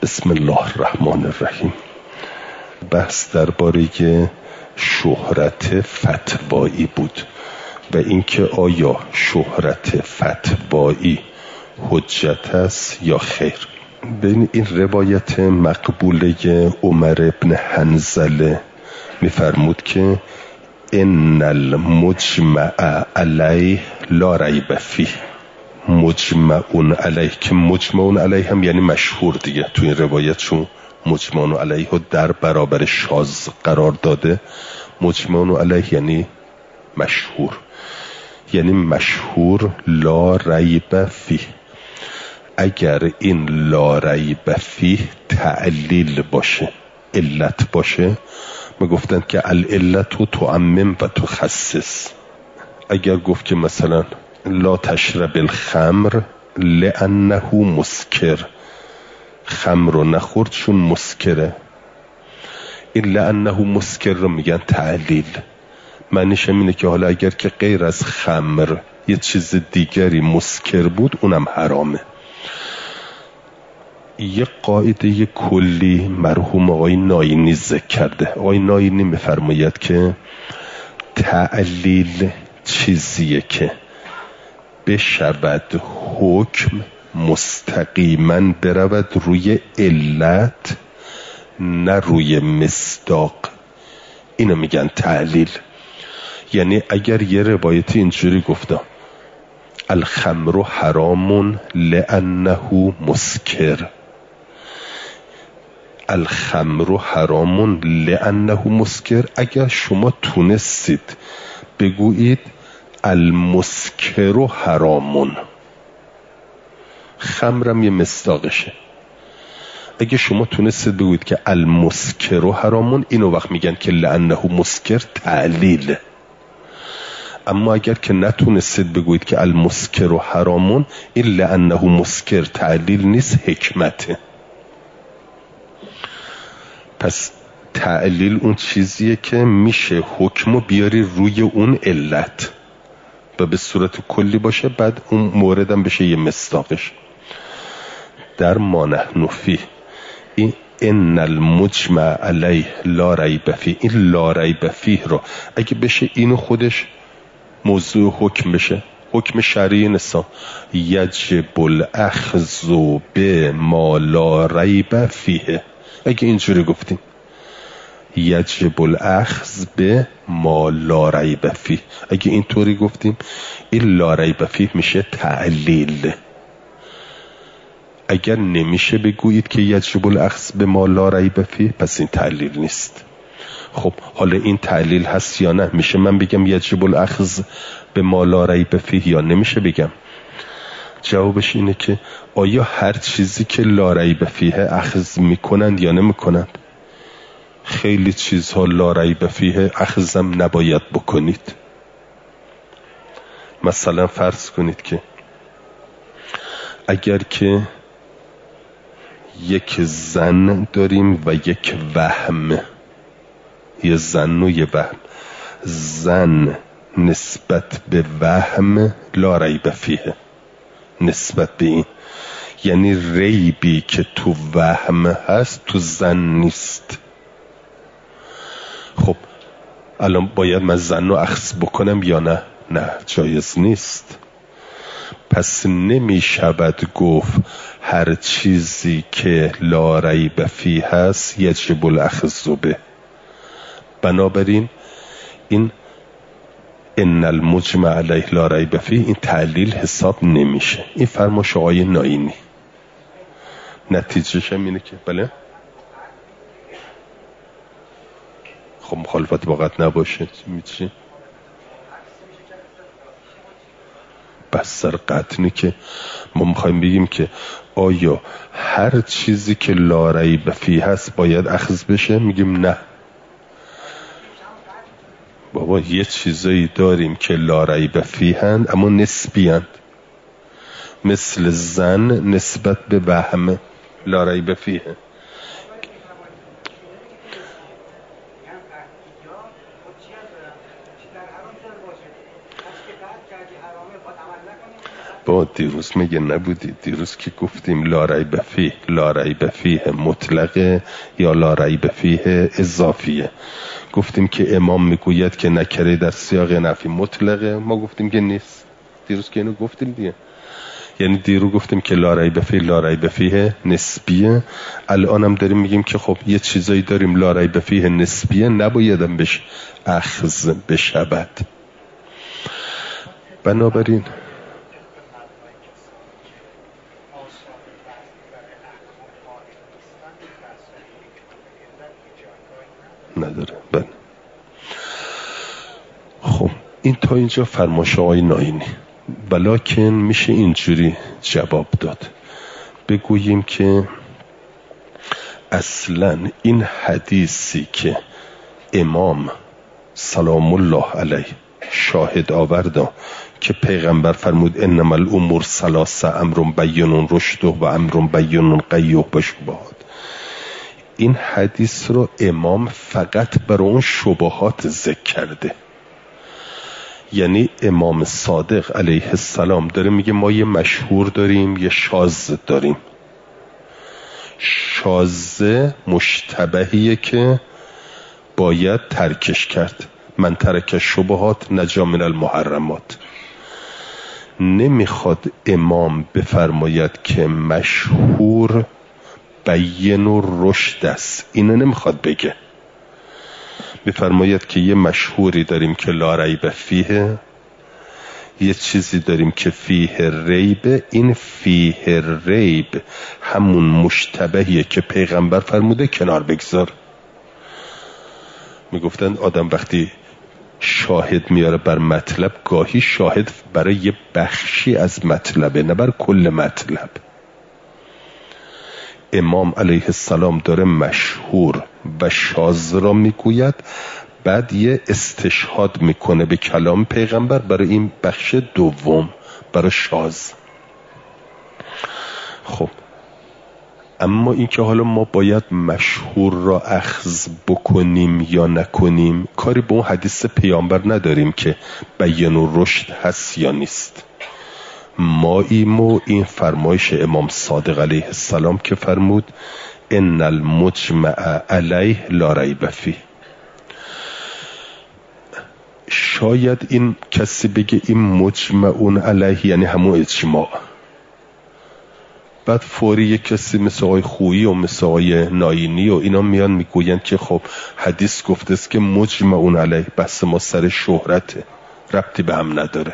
بسم الله الرحمن الرحیم. بحث درباره شهرت فتوایی بود و اینکه آیا شهرت فتوایی حجت است یا خیر. بین این روایت مقبوله عمر ابن حنظله میفرمود که ان المجمع علیه لا ریب فیه. مجمعون علیه که مجمعون علیه هم یعنی مشهور دیگه، تو این روایت چون مجمعون علیه رو در برابر شاذ قرار داده، مجمعون علیه یعنی مشهور، یعنی مشهور لا ریب فیه. اگر این لا ریب فیه تعلیل باشه، علت باشه، ما گفتن که العلت تعمم و تخصص. اگر گفت که مثلا لا تشرب الخمر لانه مسکر، خمر رو نخورد چون مسکره، این لانه مسکر رو میگن تعلیل. معنیش اینه که حالا اگر که غیر از خمر یه چیز دیگری مسکر بود اونم حرامه. یه قاعده کلی مرحوم آقای ناینی ذکر کرده. آقای ناینی میفرماید که تعلیل چیزیه که بشود حکم مستقیما برود روی علت نه روی مصداق، اینو میگن تعلیل. یعنی اگر یه روایتی اینجوری گفته الخمر حرام لانه مسکر، الخمر حرام لانه مسکر، اگر شما تونستید بگویید المسکر حرامون، خمرم یه مصداقشه، اگه شما تونستید بگویید که المسکر حرامون، اینو وقت میگن که لانه مسکر تعلیل. اما اگر که نتونستید بگویید که المسکر حرامون، این لانه مسکر تعلیل نیست، حکمته. پس تعلیل اون چیزیه که میشه حکمو بیاری روی اون علت و به صورت کلی باشه، بعد اون موردم بشه یه مصداقش. در ما نحن فیه این ان المجمع علیه لا ریب فیه، این لا ریب فیه رو اگه بشه اینو خودش موضوع حکم بشه، حکم شرعی نسا یجب الاخذ به ما لا ریب فیه، اگه اینجوری گفتیم یجب الاخذ به ما لا ریب فیه، اگه اینطوری گفتیم این لا ریب فیه میشه تعلیل. اگر نمیشه بگویید که یجب الاخذ به ما لا ریب فیه، پس این تعلیل نیست. خب حالا این تعلیل هست یا نه؟ میشه من بگم یجب الاخذ به ما لا ریب فیه یا نمیشه بگم؟ جوابش اینه که آیا هر چیزی که لا ریب فیه اخذ میکنند یا نمیکنند؟ خیلی چیزها لا ریب فیه اخذم نباید بکنید. مثلا فرض کنید که اگر که یک زن داریم و یک وهم، یه زن و یه وهم، زن نسبت به وهم لا ریب فیه، نسبت به این، یعنی ریبی که تو وهم هست تو زن نیست. خب الان باید من زن رو اخذ بکنم یا نه؟ نه، جایز نیست. پس نمی شود گفت هر چیزی که لا ریب فیه هست یجب الاخذ به. بنابراین این ان المجمع علیه لا ریب فیه این تعلیل حساب نمیشه. این فرمایش آقای ناینی. نتیجهش هم اینه که بله خب مخالفت واقعا نباشه میشه بس سر قطعنی که ما میخوایم بگیم که آیا هر چیزی که لا ریب فیه هست باید اخذ بشه؟ میگیم نه بابا، یه چیزایی داریم که لا ریب فیه هست اما نسبی هست، مثل زن نسبت به وهم لا ریب فیه. بابا دیروز میگه نبودی؟ دیروز که گفتیم لا ریب فیه مطلقه یا لا ریب فیه اضافیه. گفتیم که امام میگوید که نکره در سیاق نفی مطلقه، ما گفتیم که نیست. دیروز که اینو گفتیم دیگه. یعنی دیرو گفتیم که لا ریب فیه نسبیه، الان هم داریم میگیم که خب یه چیزایی داریم لا ریب فیه نسبیه، نبایدم بهش اخذ بشود. بنابراین نداره. بله. خب این تا اینجا فرمایش آقای ناینی. بلکن میشه اینجوری جواب داد، بگوییم که اصلا این حدیثی که امام سلام الله علیه شاهد آورد که پیغمبر فرمود انما الامور ثلاثه امر بین رشد و امر بین قیح بشبهات، این حدیث رو امام فقط برای اون شبهات ذکر کرده. یعنی امام صادق علیه السلام داره میگه ما یه مشهور داریم یه شاذ داریم. شاذ مشتبهیه که باید ترکش کرد، من ترک شبهات نجا من المحرمات. نمیخواد امام بفرماید که مشهور بین و رشد است، اینو نمیخواد بگه. بفرماید که یه مشهوری داریم که لا ریب فیه، یه چیزی داریم که فیه ریب. این فیه ریب همون مشتبهیه که پیغمبر فرموده کنار بگذار. میگفتن آدم وقتی شاهد میاره بر مطلب، گاهی شاهد برای یه بخشی از مطلبه نه بر کل مطلب. امام علیه السلام داره مشهور و شاذ را میگوید، بعد یه استشهاد میکنه به کلام پیغمبر برای این بخش دوم، برای شاذ. خب اما این که حالا ما باید مشهور را اخذ بکنیم یا نکنیم، کاری به اون حدیث پیامبر نداریم که بیان و رشد هست یا نیست. ما این فرمایش امام صادق علیه السلام که فرمود ان المجمع علیه لا ریب فیه. شاید این کسی بگه این مجمعون علیه یعنی همون اجماع، بعد فوری یک کسی مثل آقای خویی و مثل آقای ناینی و اینا میان میگوین که خب حدیث گفته است که مجمعون علیه، بس ما سر شهرته، ربطی به هم نداره.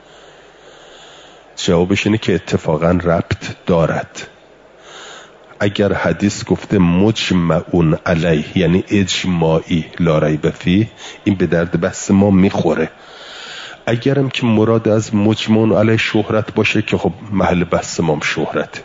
جوابش اینه که اتفاقا ربط دارد. اگر حدیث گفته مجمعون علیه یعنی اجماعی لا ریب فیه، این به درد بحث ما میخوره. اگرم که مراد از مجمعون علیه شهرت باشه که خب محل بحث ما هم شهرت.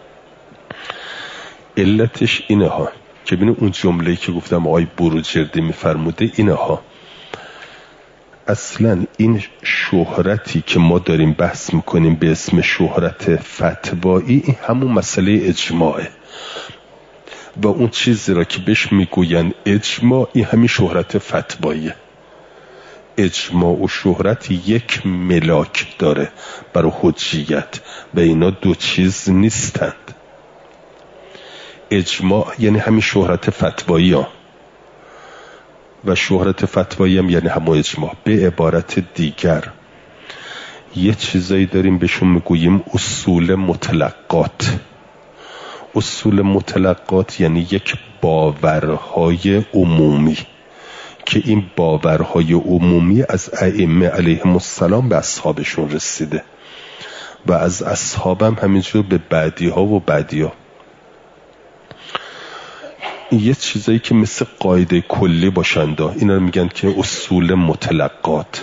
علتش اینه ها که ببینید اون جمله‌ای که گفتم آقای بروجردی میفرموده اینه ها. اصلا این شهرتی که ما داریم بحث میکنیم به اسم شهرت فتوایی، این همون مسئله اجماعه و اون چیزی را که بهش میگوین اجماع، این همین شهرت فتواییه. اجماع و شهرت یک ملاک داره برای حجیت و اینا دو چیز نیستند. اجماع یعنی همین شهرت فتوایی ها و شهرت فتوایی هم یعنی همون اجماع. به عبارت دیگر یه چیزایی داریم بهشون میگوییم اصول مطلقات. اصول مطلقات یعنی یک باورهای عمومی که این باورهای عمومی از ائمه علیهم السلام به اصحابشون رسیده و از اصحابم همینجور به بعدی ها و بعدی ها. یه چیزایی که مثل قاعده کلی باشند، اینا رو میگن که اصول مطلقات.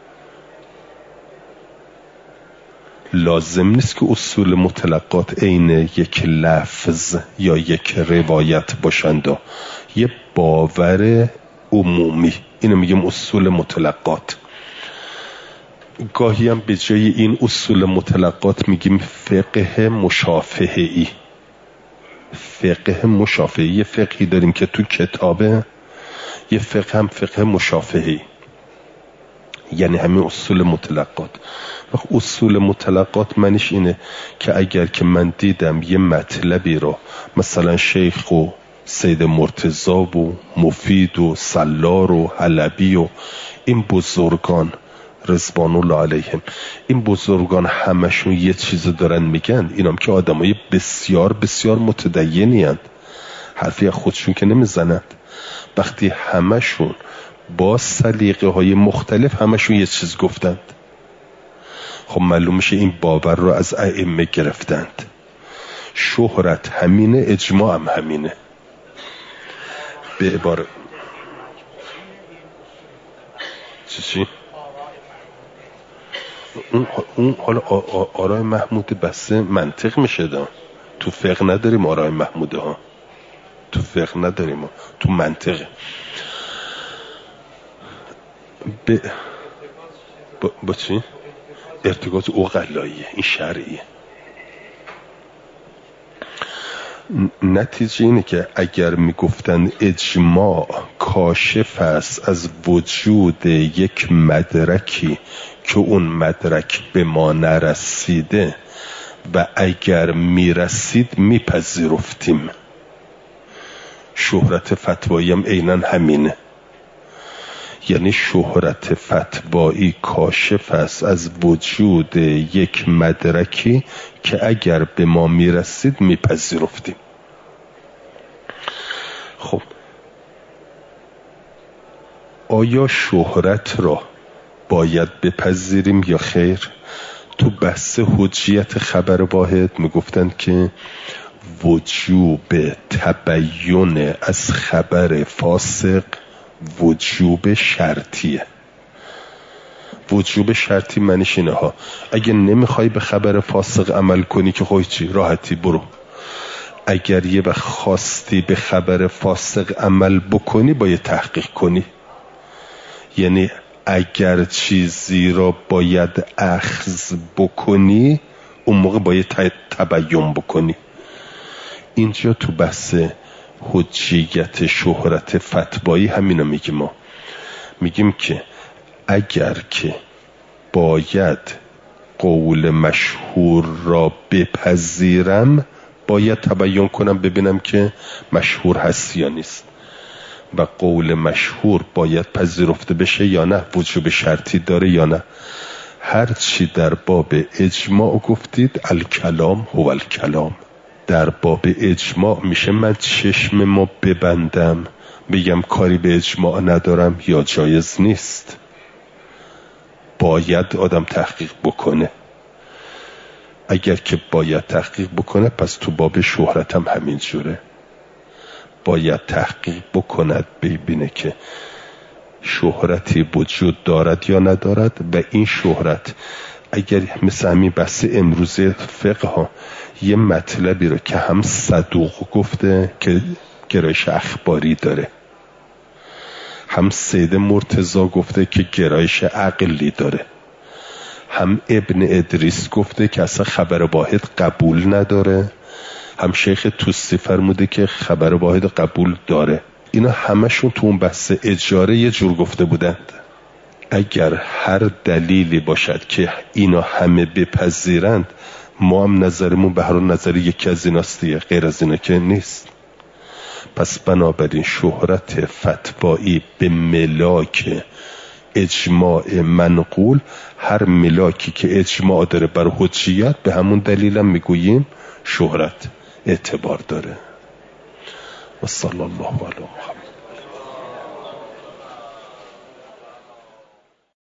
لازم نیست که اصول مطلقات عین یک لفظ یا یک روایت باشند، یه باور عمومی، اینو میگیم اصول مطلقات. گاهی هم به جای این اصول مطلقات میگیم فقه مشافهه‌ای. فقه مشافهه‌ای، یه فقهی داریم که تو کتابه، یه فقه هم فقه مشافهه‌ای. یعنی همین اصول مطلقات. اصول مطلقات منش اینه که اگر که من دیدم یه مطلبی رو مثلا شیخ و سید مرتضی و مفید و سلار و حلبی و این بزرگان رضوان الله علیهم، این بزرگان همشون یه چیز دارن میگن، اینام که آدمای بسیار بسیار متدینی هستند، حرفی از خودشون که نمیزنند. وقتی همشون با سلیقه های مختلف همشون یه چیز گفتند، خب معلوم میشه این باور رو از ائمه گرفتند. شهرت همینه، اجماع هم همینه. به عبارت چی؟ اون حالا آرای محمود بسته منطق میشه دا. تو فقه نداریم آرای محموده ها، تو فقه نداریم، تو منطقه. با چی؟ ارتکاز اوغلاییه، این شرعیه. نتیجه اینه که اگر میگفتن اجماع کاشف است از وجود یک مدرکی که اون مدرک به ما نرسیده و اگر میرسید میپذیرفتیم، شهرت فتوایی هم عیناً همینه. یعنی شهرت فتوایی کاشف است از وجود یک مدرکی که اگر به ما میرسید میپذیرفتیم. خب آیا شهرت را باید بپذیریم یا خیر؟ تو بحث حجیت خبر واحد میگفتند که وجوب تبیین از خبر فاسق وجوب شرطیه. وجوب شرطی معنیش اینه ها، اگه نمیخوای به خبر فاسق عمل کنی که خواهی چی؟ راحتی برو. اگر یه وقت خواستی به خبر فاسق عمل بکنی باید تحقیق کنی. یعنی اگر چیزی را باید اخذ بکنی اون موقع باید تبیین بکنی. اینجا تو بحث حجیت شهرت فتوایی همینو میگیم. ما میگیم که اگر که باید قول مشهور را بپذیرم باید تبیین کنم ببینم که مشهور هست یا نیست، و قول مشهور باید پذیرفته بشه یا نه، وجوب شرطی داره یا نه. هر چی در باب اجماع گفتید الکلام هو الکلام. در باب اجماع میشه من چشم ما ببندم بگم کاری به اجماع ندارم یا جایز نیست. باید آدم تحقیق بکنه. اگر که باید تحقیق بکنه پس تو باب شهرت هم همین جوره، باید تحقیق بکند ببینه که شهرتی وجود دارد یا ندارد، و این شهرت اگر مثل همین بحث امروز فقه ها یه مطلبی رو که هم صدوق گفته که گرایش اخباری داره، هم سید مرتضی گفته که گرایش عقلی داره، هم ابن ادریس گفته که اصلا خبر واحد قبول نداره، هم شیخ توسی فرموده که خبر واحد قبول داره. اینا همشون تو اون بحث اجاره یه جور گفته بودند. اگر هر دلیلی باشد که اینا همه بپذیرند ما هم نظرمون به هر نظر یکی از ایناست دیگه، غیر از اینا که نیست. پس بنابراین شهرت فتوایی به ملاک اجماع منقول، هر ملاکی که اجماع داره بر حجیت به همون دلیل هم میگوییم شهرت اعتبار داره. و صلی الله علی محمد.